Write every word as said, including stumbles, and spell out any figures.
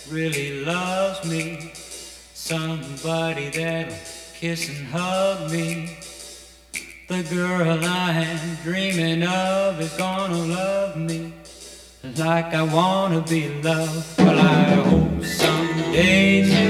really loves me, somebody that'll kiss and hug me. The girl I am dreaming of is gonna love me like I wanna be loved. Well, I hope someday